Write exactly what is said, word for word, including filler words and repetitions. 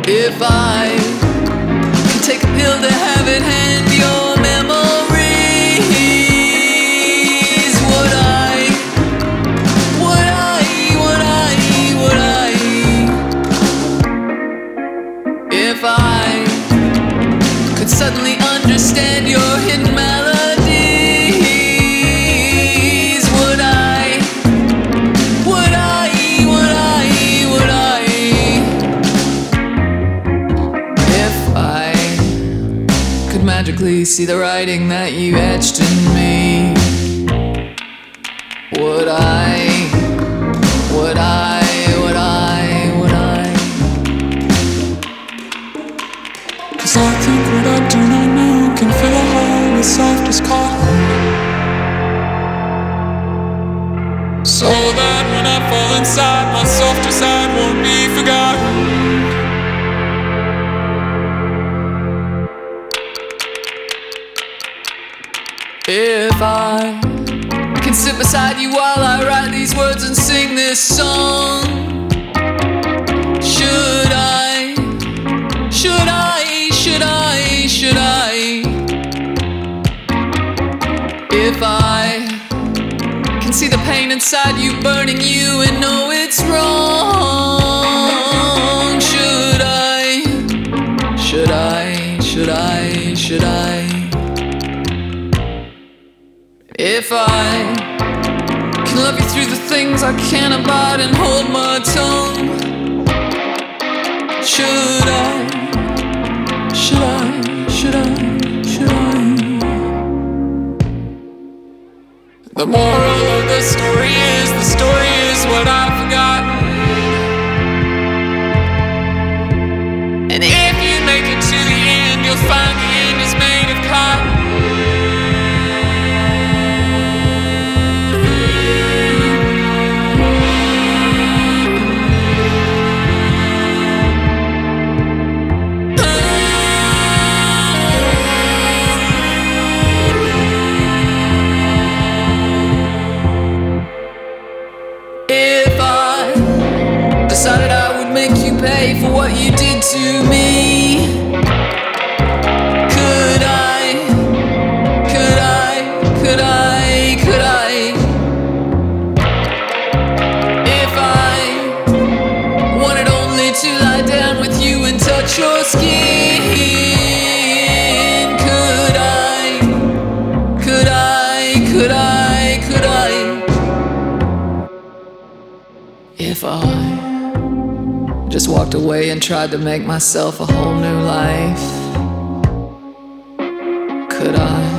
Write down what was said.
If I could take a pill to have it hand your memories, would I, would I, would I, would I? If I could suddenly understand your hidden melodies, would I, would I, would I, would I? If I could magically see the writing that you etched in me, would I, would I, would I, would I? 'Cause I think what I do not know can fill a hole as soft as cotton, so that when I fall inside, my softer side won't be forgotten. If I can sit beside you while I write these words and sing this song, should I, should I, should I, should I? If I can see the pain inside you burning you and know it's wrong, should I, should I, should I, should I? If I can love you through the things I can't abide and hold my tongue, should I, should I, should I, should I? The moral of the story is, the story is what I've forgotten. And if you make it to the end, you'll find the end is made of cotton. If I decided I would make you pay for what you did to me, could I, could I, could I, could I? If I wanted only to lie down with you and touch your skin, could I, could I, could I, could I? If I just walked away and tried to make myself a whole new life, could I?